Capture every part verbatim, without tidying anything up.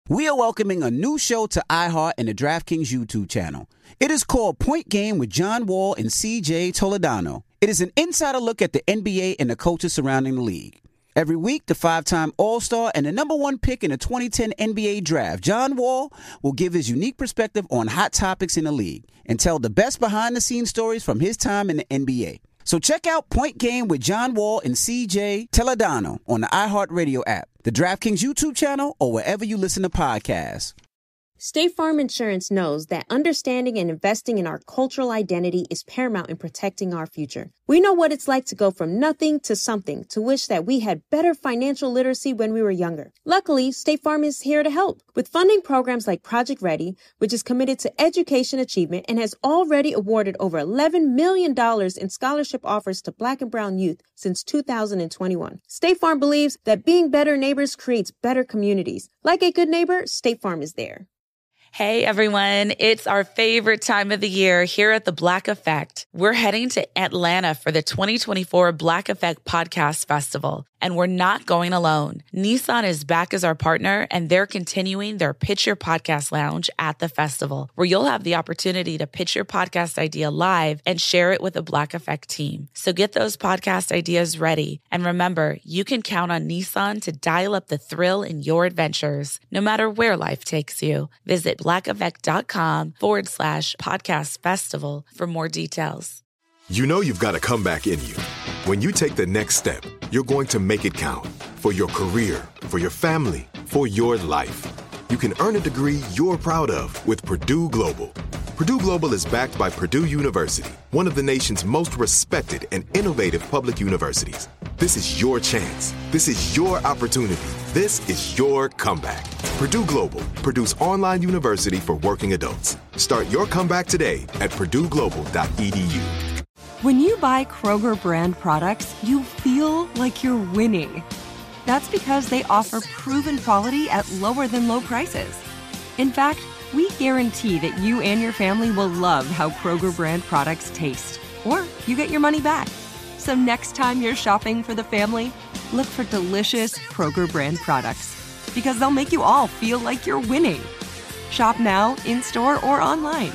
We are welcoming a new show to iHeart and the DraftKings YouTube channel. It is called Point Game with John Wall and C J Toledano. It is an insider look at the N B A and the coaches surrounding the league. Every week, the five-time All-Star and the number one pick in the twenty ten N B A Draft, John Wall, will give his unique perspective on hot topics in the league and tell the best behind-the-scenes stories from his time in the N B A. So check out Point Game with John Wall and C J Toledano on the iHeartRadio app, the DraftKings YouTube channel, or wherever you listen to podcasts. State Farm Insurance knows that understanding and investing in our cultural identity is paramount in protecting our future. We know what it's like to go from nothing to something, to wish that we had better financial literacy when we were younger. Luckily, State Farm is here to help with funding programs like Project Ready, which is committed to education achievement and has already awarded over eleven million dollars in scholarship offers to Black and Brown youth since two thousand twenty-one. State Farm believes that being better neighbors creates better communities. Like a good neighbor, State Farm is there. Hey everyone, it's our favorite time of the year here at The Black Effect. We're heading to Atlanta for the twenty twenty-four Black Effect Podcast Festival, and we're not going alone. Nissan is back as our partner, and they're continuing their Pitch Your Podcast Lounge at the festival, where you'll have the opportunity to pitch your podcast idea live and share it with the Black Effect team. So get those podcast ideas ready. And remember, you can count on Nissan to dial up the thrill in your adventures, no matter where life takes you. Visit blackeffect.com forward slash podcast festival for more details. You know you've got a comeback in you. When you take the next step, you're going to make it count for your career, for your family, for your life. You can earn a degree you're proud of with Purdue Global. Purdue Global is backed by Purdue University, one of the nation's most respected and innovative public universities. This is your chance. This is your opportunity. This is your comeback. Purdue Global, Purdue's online university for working adults. Start your comeback today at purdue global dot e d u. When you buy Kroger brand products, you feel like you're winning. That's because they offer proven quality at lower than low prices. In fact, we guarantee that you and your family will love how Kroger brand products taste, or you get your money back. So next time you're shopping for the family, look for delicious Kroger brand products, because they'll make you all feel like you're winning. Shop now, in-store, or online.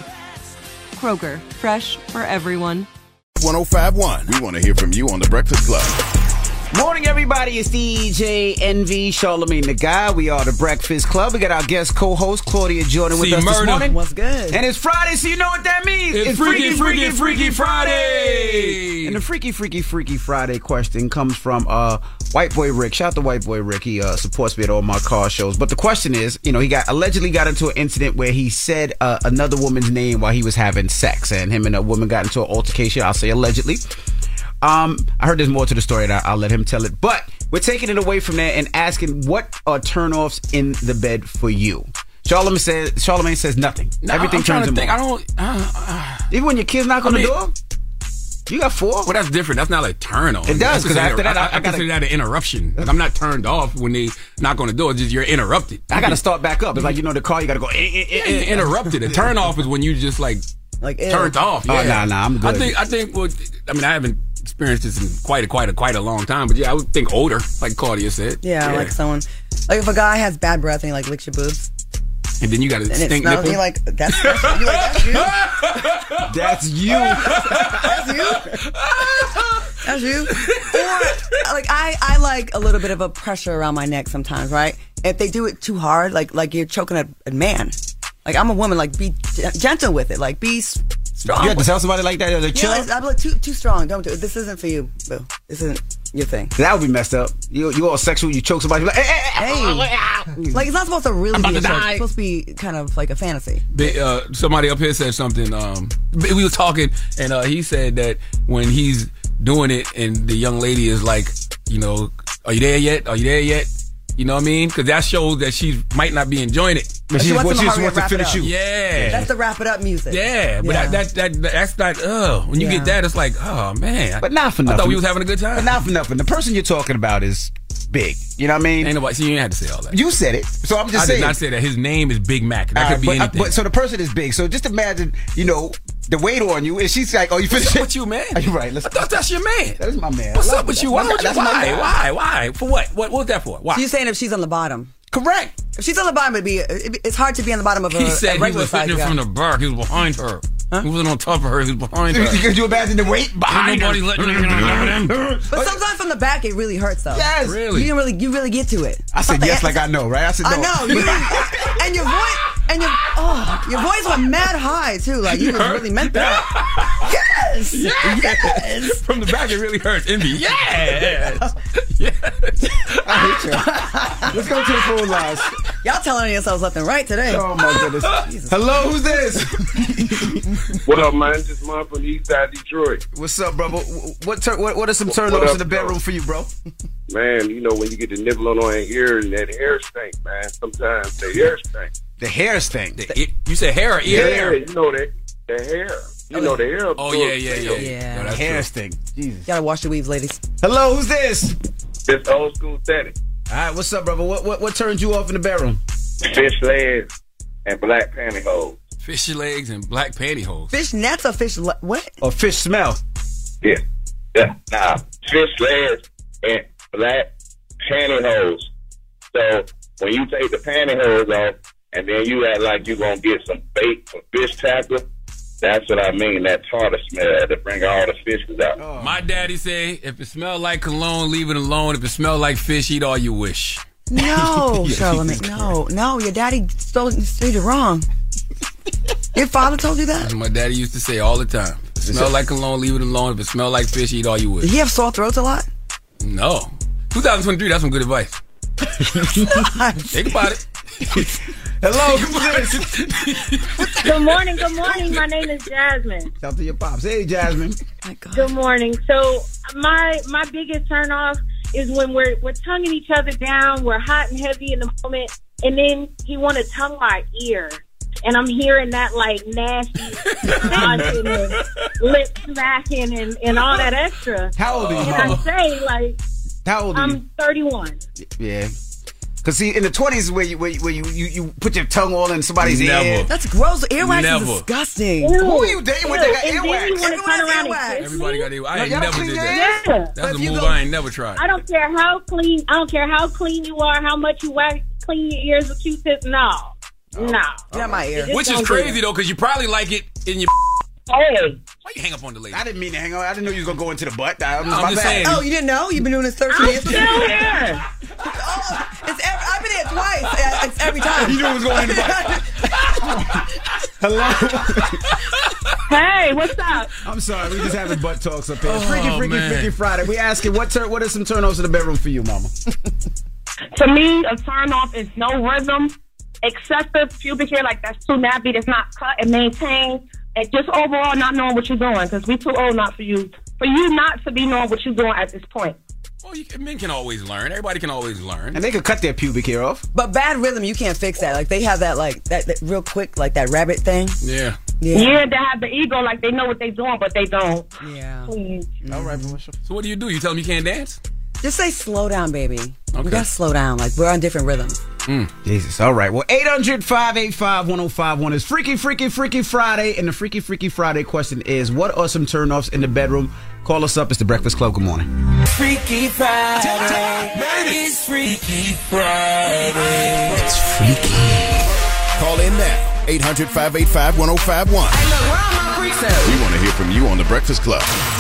Kroger, fresh for everyone. one oh five point one. We want to hear from you on The Breakfast Club. Morning, everybody. It's D J Envy, Charlamagne the Guy. We are The Breakfast Club. We got our guest co-host, Claudia Jordan, with See, us murder. this morning. What's good? And it's Friday, so you know what that means. It's, it's Freaky, Freaky, Freaky, Freaky Friday. And the Freaky, Freaky, Freaky Friday question comes from uh, White Boy Rick. Shout out to White Boy Rick. He uh, supports me at all my car shows. But the question is, you know, he got allegedly got into an incident where he said uh, another woman's name while he was having sex. And him and a woman got into an altercation. I'll say allegedly. Um, I heard there's more to the story, and I'll, I'll let him tell it. But we're taking it away from there and asking what are turnoffs in the bed for you. Charlamagne says, Charlamagne says nothing. No, Everything I'm turns to him think. on. I don't. Uh, uh, Even when your kids knock on I mean, the door, you got four. Well, that's different. That's not like turn on. It does, because after that, I, I, I, I gotta, consider that an interruption. Like, I'm not turned off when they knock on the door. It's just you're interrupted. I got to start back up. It's like, you know, the car, you got to go. Eh, eh, eh, eh. Interrupted. A turn off is when you just like Like ew. turned off. Yeah. Oh, nah, nah, I'm good. I think. I think. Well, I mean, I haven't experienced this in quite a quite a quite a long time, but yeah, I would think older, like Claudia said. Yeah, like someone, like if a guy has bad breath and he like licks your boobs, and then you got a and it stink smells, nipple. you like that's, that's you like that's you. That's you. That's you. That's you. Or like I, I like a little bit of a pressure around my neck sometimes, right? If they do it too hard, like like you're choking a, a man. Like I'm a woman, like be gentle with it, like be strong. You have to tell somebody like that, like, chill. Yeah, like, I'm like too too strong. Don't do it. This isn't for you, boo. This isn't your thing. That would be messed up. You you all sexual, you choke somebody, like, hey, hey, Hey, like it's not supposed to really I'm be a about to choke. die. It's supposed to be kind of like a fantasy. They, uh, somebody up here said something. Um, we were talking, and uh, he said that when he's doing it, and the young lady is like, you know, are you there yet? Are you there yet? You know what I mean? Because that shows that she might not be enjoying it. But She she wants wants, them she to just hurry wants up, to wrap it finish up. you. Yeah. That's the wrap it up music. Yeah, but Yeah. That, that that that's not. Oh, when you Yeah. get that, it's like, oh man. But not for I nothing. thought we was having a good time. But not for nothing. The person you're talking about is big. You know what I mean? Ain't nobody. See, you ain't had to say all that. You said it. So I'm just I saying. did not say that. His name is Big Mac. That All could right, be but, uh, anything. but so the person is big. So just imagine, you know, the weight on you, and she's like, "Oh, you What's finished up it?" with you, man? Are you right? Let's, I thought that's your man. that is my man. What's I love up it. with you? That's Why my would guy. you? That's my Why? guy. Why? Why? For what? What? What's that for? Why? So you're saying if she's on the bottom? Correct. If she's on the bottom, it'd be, it's hard to be on the bottom of a, he said a regular he was size sitting guy. from the back. He was behind her. Huh? He wasn't on top of her. He was behind her. Because you imagine the weight behind her. Letting him. But sometimes from the back, it really hurts, though. Yes. Really? You didn't really, you really get to it. I said yes like I know, right? I said no. I know. You really, and your voice, and your, oh, your voice went mad high, too. Like, you really meant that. Yes. Yes. Yes. From the back, it really hurts. Envy. Yes. Yes. I hate you. Let's go to the phone lines. Y'all telling yourselves left and right today. Oh, my goodness. Jesus. Hello, who's this? What up, man? This is Mom from the east side of Detroit. What's up, bro? What tur- what, what are some turn-offs in the bedroom bro? for you, bro? Man, you know when you get the nibbling on your ear and that hair stink, man. Sometimes the hair stink. The hair stink. The, it, you said hair or ear? Yeah, you know that. The hair. You know the hair. Oh, yeah, yeah, yeah. Yeah. No, The that's hair true. stink. Jesus. You gotta wash your weaves, ladies. Hello, who's this? This old school static. All right, what's up, brother? What what what turns you off in the bedroom? Fish legs and black pantyhose. Fishy legs and black pantyhose. Fish nets or fish, le- what? Or fish smell? Yeah. Yeah. Nah. Fish legs and black pantyhose. So when you take the pantyhose off and then you act like you're gonna get some bait, some fish tackle, that's what I mean. That tartar smell to bring all the fishes out. Oh. My daddy say, if it smell like cologne, leave it alone. If it smell like fish, eat all you wish. No, Charlamagne. No, no, your daddy stole it wrong. Your father told you that? That's what my daddy used to say all the time. If it smell like cologne, leave it alone. If it smell like fish, eat all you wish. Did he have sore throats a lot? No. twenty twenty-three, that's some good advice. Think about it. Hello, who's this? Good morning, good morning. My name is Jasmine. Shout out to your pops. Hey, Jasmine. My God. Good morning. So my my biggest turn off is when we're we're tonguing each other down, we're hot and heavy in the moment, and then he want to tongue my ear. And I'm hearing that like nasty nodding and lip smacking and, and all that extra. How old are you, And I mama? say like How old are you? I'm thirty-one. Yeah. Because, see, in the twenties where you where you, where you, you, you put your tongue all in somebody's Never. ear. That's gross. Earwax Never. is disgusting. Ew. Who are you dating with Ew. that got And then you earwax? want to turn Everyone around has and kiss Everybody me? got it. I No, ain't y'all never clean did your that. Yeah. That's But a if you move go- I ain't never tried. I don't care how clean. I don't care how clean you are, how much you wax, clean your ears with Q-tips. No, no. Get out my ear. Just Which is don't do crazy, it. though, because you probably like it in your... Hey, Why you hang up on the lady? I didn't mean to hang on. I didn't know you was going to go into the butt. That was No, I'm my just bad. saying. Oh, you didn't know? You've been doing this thirteen I'm years? still here. Oh, it's every, I've been here twice. Uh, It's every time. You knew it was going in the butt. Hello. Hey, what's up? I'm sorry. We just having butt talks up here. Freaky, freaky, man. freaky Friday. We asking what tur- what are some turnovers in the bedroom for you, mama? To me, a turn off is no rhythm, excessive pubic hair, like that's too nappy, that's not cut and maintained, and just overall not knowing what you're doing, because we too old not for you, for you not to be knowing what you're doing at this point. Well, you, men can always learn. Everybody can always learn. And they could cut their pubic hair off. But bad rhythm, you can't fix that. Like, they have that, like, that, that real quick, like that rabbit thing. Yeah. Yeah, they have the ego, like they know what they're doing, but they don't. Yeah. Please. All right, Melissa. So what do you do? You tell them you can't dance? Just say slow down, baby. Okay. You gotta slow down. Like, we're on different rhythms. Jesus. All right. Well, eight hundred, five eight five, one oh five one is Freaky, Freaky, Freaky Friday. And the Freaky, Freaky Friday question is, what are some turnoffs in the bedroom? Call us up. It's the Breakfast Club. Good morning. Freaky Friday. It's Freaky Friday. It's freaky. Call in now. eight hundred, five eight five, one oh five one. Hey, look, where are my freaks at? We want to hear from you on The Breakfast Club.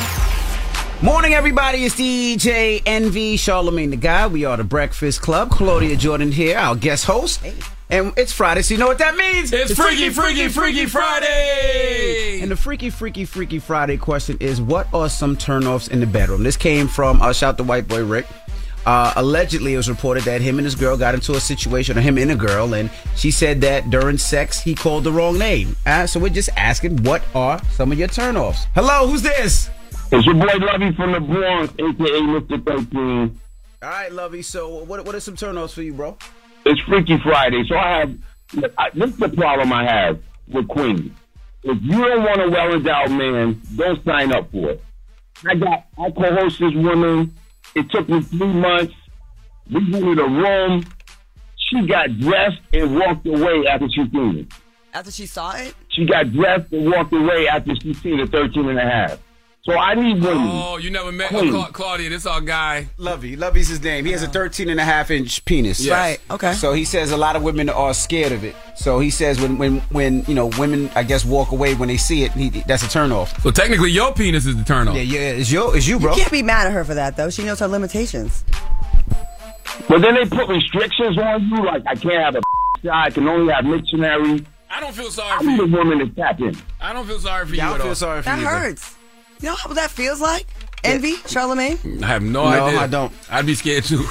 Morning, everybody. It's D J Envy, Charlamagne the Guy. We are the Breakfast Club. Claudia Jordan here, our guest host. And it's Friday, so you know what that means? It's Freaky, Freaky, Freaky Friday! And the Freaky, Freaky, Freaky Friday question is, what are some turnoffs in the bedroom? This came from, uh, shout out to White Boy Rick. Uh, allegedly, it was reported that him and his girl got into a situation, or him and a girl, and she said that during sex, he called the wrong name. Uh, so we're just asking, what are some of your turnoffs? Hello, who's this? It's your boy Lovey from the Bronx, a k a. Mister thirteen. All right, Lovey. So what what are some turnoffs for you, bro? It's Freaky Friday, so I have. I, this is the problem I have with Queens. If you don't want a well-endowed man, don't sign up for it. I got. I co-host this woman. It took me three months. We rented a room. She got dressed and walked away after she seen it. After she saw it? She got dressed and walked away after she seen the thirteen and a half. So I need women. Oh, you never met Queen. oh, Cla- Claudia, this our guy. Lovey. Lovey's his name. He has a thirteen and a half inch penis. Yes. Right. Okay. So he says a lot of women are scared of it. So he says when, when, when you know, women, I guess, walk away when they see it, he, that's a turnoff. So technically, your penis is the turn off. Yeah, yeah, it's, your, it's you, bro. You can't be mad at her for that, though. She knows her limitations. But then they put restrictions on you, like I can't have a shot, I can only have missionary. I don't feel sorry I for need a you. woman to tap in. I don't feel sorry for Yeah, you I at don't feel all. sorry for That you. hurts. You know how that feels like? Envy, Charlamagne? I have no, No, idea. I don't. I'd be scared too.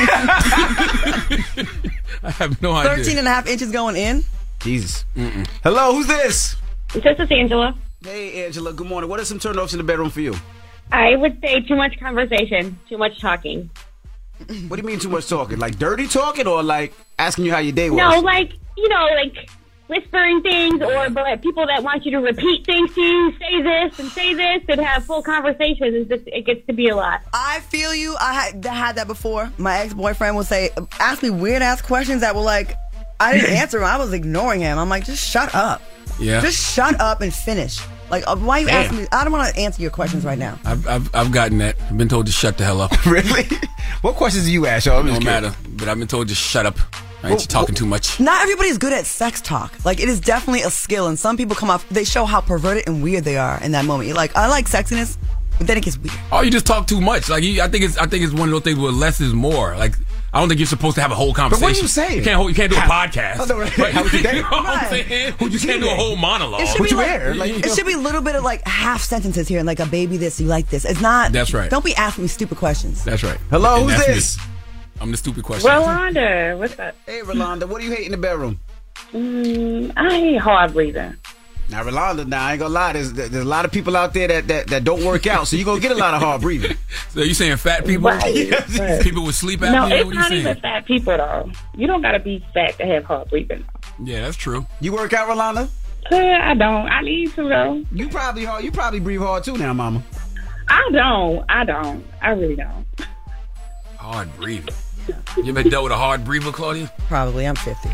I have no idea. thirteen and a half inches going in? Jesus. Mm-mm. Hello, who's this? This is Angela. Hey, Angela. Good morning. What are some turnoffs in the bedroom for you? I would say too much conversation, too much talking. What do you mean too much talking? Like dirty talking or like asking you how your day was? No, like, you know, like whispering things or but people that want you to repeat things to you, say this and say this and have full conversations. It's just, it gets to be a lot. I feel you. I had, had that before. My ex-boyfriend would say, ask me weird-ass questions that were like, I didn't answer him. I was ignoring him. I'm like, just shut up. Yeah. Just shut up and finish. Like, uh, why you Damn. asking me? I don't want to answer your questions right now. I've, I've I've gotten that. I've been told to shut the hell up. Really? What questions do you ask, y'all? It don't matter. But I've been told to shut up. I ain't you talking too much. Not everybody's good at sex talk. Like, it is definitely a skill, and some people come off, they show how perverted and weird they are in that moment. You're like, I like sexiness, but then it gets weird. Oh, you just talk too much. Like you, I think it's I think it's one of those things where less is more. Like I don't think you're supposed to have a whole conversation. But what are you saying? You can't hold, you can't do a How- podcast. Oh, no, right. Right? How was your day? You know what I'm Right. saying? Who'd you You can't see do a today? whole monologue. It should What be you like, wear? Like, you it know. should be a little bit of like half sentences here and like a baby this, you like this. It's not. That's right. Don't be asking me stupid questions. That's right. Hello, And who's that's me. this? I'm the stupid question. Rolanda, what's up? Hey, Rolanda. What do you hate in the bedroom? Mm, I hate hard breathing. Now, Rolanda, now, I ain't gonna lie. There's, there's a lot of people out there that, that, that don't work out, so you're gonna get a lot of hard breathing. So you saying fat people? Right, right. People with sleep apnea? No, what it's you not saying? even fat people, though. You don't got to be fat to have hard breathing. Yeah, that's true. You work out, Rolanda? Uh, I don't. I need to, though. You probably hard. You probably breathe hard too, now, Mama. I don't. I don't. I really don't. Hard breathing. You ever dealt with a hard breather, Claudia? Probably. I'm fifty.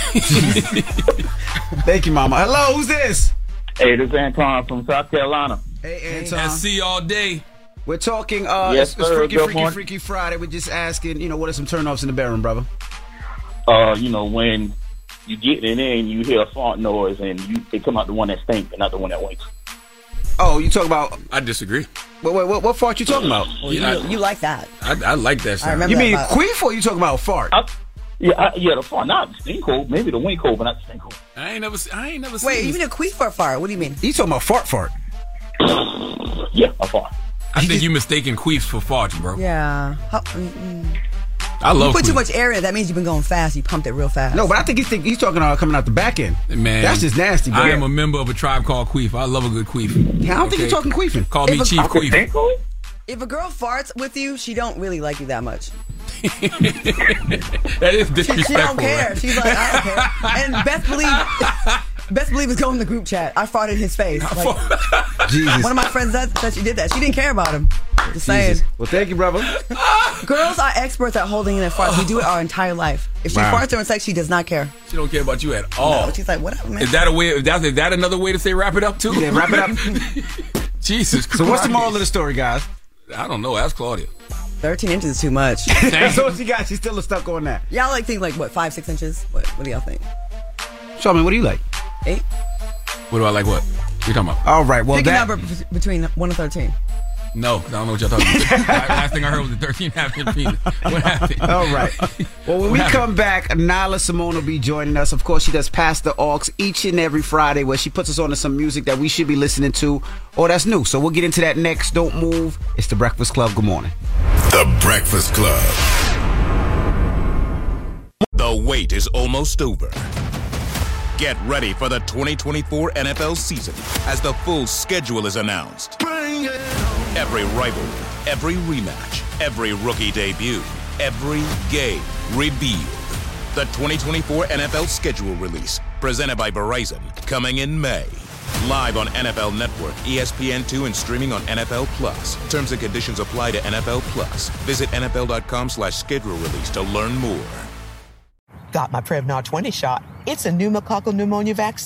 Thank you, Mama. Hello, who's this? Hey, this is Anton from South Carolina. Hey, Anton. I see all day. We're talking. Uh, Yes, it's, it's sir. Freaky, Good Freaky, morning. Freaky Friday. We're just asking, you know, what are some turnoffs in the bedroom, brother? Uh, you know, when you get it in, you hear a fart noise, and you they come out the one that stinks and not the one that winks. Oh, you talk about. I disagree. Wait, wait, what, what fart you talking about? Well, you, Yeah, I- you like that. I, I like that I sound. remember You that mean about- queef or you talking about fart? I, yeah, I, yeah, the fart, not the stink hole, maybe the wink hole, but not the stink hole. I ain't never. se- I ain't never. Wait, seen you this. mean a queef or a fart? What do you mean? You talking about fart fart? Yeah, a fart. I think you mistaken queefs for farts, bro. Yeah. How, mm, mm. I You love put too queefs. much air in it. That means you've been going fast. You pumped it real fast. No, but I think he's think he's talking about coming out the back end. Man, That's just nasty, bro. I am a member of a tribe called Queef. I love a good queef. Yeah, I don't think Okay? you're talking queefing. Call me If a- Chief Okay, Queef. stink hole? If a girl farts with you, she don't really like you that much. That is She, disrespectful. she don't care. right? She's like, I don't care. And best believe, best believe is go in the group chat. I farted in his face. Like, Jesus. one of my friends said, said she did that. She didn't care about him. Just saying. Jesus. Well, thank you, brother. Girls are experts at holding in their farts. We do it our entire life. If she Wow. farts during sex, she does not care. She don't care about you at all. No, she's like, whatever, man. Is that a way? Is that, is that another way to say wrap it up too? Yeah, wrap it up. Jesus Christ. So what's the moral of the story, guys? I don't know. Ask Claudia. thirteen inches is too much. That's all she got. She's still stuck on that. Y'all like think like what five, six inches? What? What do y'all think? Show me, what do you like? Eight? What do I like? What? What you talking about? All right, well, Pick that... a number b- between one and thirteen. No, 'cause I don't know what y'all talking about. Last thing I heard was the thirteen and a half inch penis. What happened? All right. Well, when we What come back, Nyla Simone will be joining us. Of course, she does Pass the Aux each and every Friday where she puts us on to some music that we should be listening to or that's new. So we'll get into that next. Don't move. It's The Breakfast Club. Good morning. The Breakfast Club. The wait is almost over. Get ready for the twenty twenty-four N F L season as the full schedule is announced. Every rivalry, every rematch, every rookie debut, every game revealed. The twenty twenty-four N F L schedule release, presented by Verizon, coming in May. Live on N F L Network, E S P N two, and streaming on N F L Plus. Terms and conditions apply to N F L Plus. Visit N F L dot com slash schedule release to learn more. Got my Prevnar twenty shot. It's a pneumococcal pneumonia vaccine.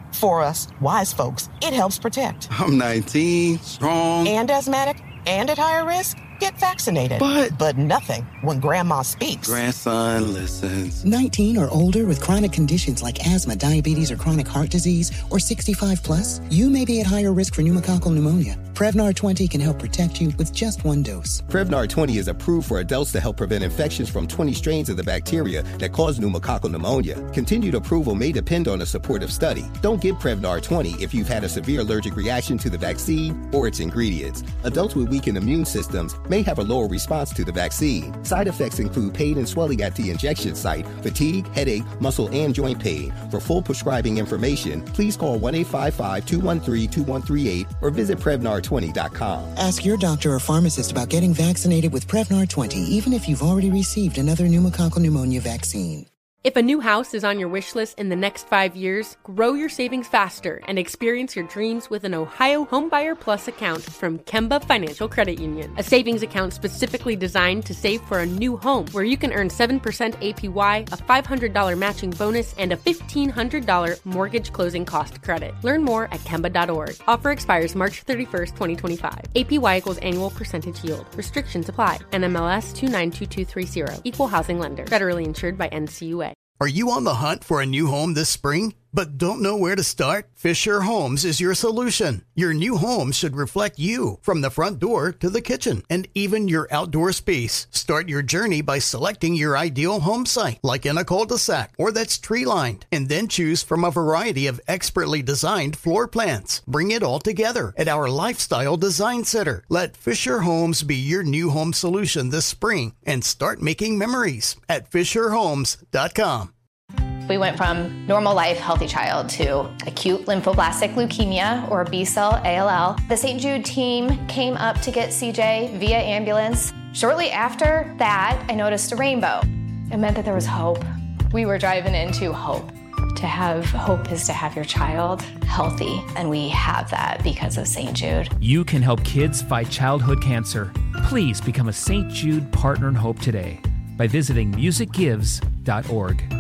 For us, wise folks, it helps protect. I'm nineteen, strong. And asthmatic, and at higher risk? Get vaccinated. But... But nothing when Grandma speaks. Grandson listens. nineteen or older with chronic conditions like asthma, diabetes, or chronic heart disease, or sixty-five plus, you may be at higher risk for pneumococcal pneumonia. Prevnar twenty can help protect you with just one dose. Prevnar twenty is approved for adults to help prevent infections from twenty strains of the bacteria that cause pneumococcal pneumonia. Continued approval may depend on a supportive study. Don't get Prevnar twenty if you've had a severe allergic reaction to the vaccine or its ingredients. Adults with weakened immune systems may have a lower response to the vaccine. Side effects include pain and swelling at the injection site, fatigue, headache, muscle, and joint pain. For full prescribing information, please call one eight five five, two one three, two one three eight or visit Prevnar twenty dot com. Ask your doctor or pharmacist about getting vaccinated with Prevnar twenty, even if you've already received another pneumococcal pneumonia vaccine. If a new house is on your wish list in the next five years, grow your savings faster and experience your dreams with an Ohio Homebuyer Plus account from Kemba Financial Credit Union. A savings account specifically designed to save for a new home where you can earn seven percent A P Y, a five hundred dollars matching bonus, and a fifteen hundred dollars mortgage closing cost credit. Learn more at Kemba dot org. Offer expires March thirty-first, twenty twenty-five. A P Y equals annual percentage yield. Restrictions apply. N M L S two nine two two three zero. Equal housing lender. Federally insured by N C U A. Are you on the hunt for a new home this spring, but don't know where to start? Fisher Homes is your solution. Your new home should reflect you, from the front door to the kitchen, and even your outdoor space. Start your journey by selecting your ideal home site, like in a cul-de-sac or that's tree-lined, and then choose from a variety of expertly designed floor plans. Bring it all together at our Lifestyle Design Center. Let Fisher Homes be your new home solution this spring, and start making memories at fisher homes dot com. We went from normal life, healthy child to acute lymphoblastic leukemia, or B-cell A L L. The Saint Jude team came up to get C J via ambulance. Shortly after that, I noticed a rainbow. It meant that there was hope. We were driving into hope. To have hope is to have your child healthy, and we have that because of Saint Jude. You can help kids fight childhood cancer. Please become a Saint Jude Partner in Hope today by visiting music gives dot org.